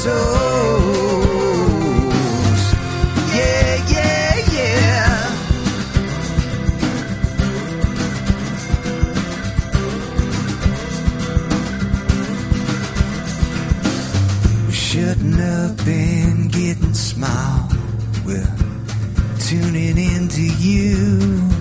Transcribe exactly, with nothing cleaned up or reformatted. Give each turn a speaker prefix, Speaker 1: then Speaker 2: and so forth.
Speaker 1: toes. Yeah, yeah, yeah. We shouldn't have been getting small. We're tuning into you.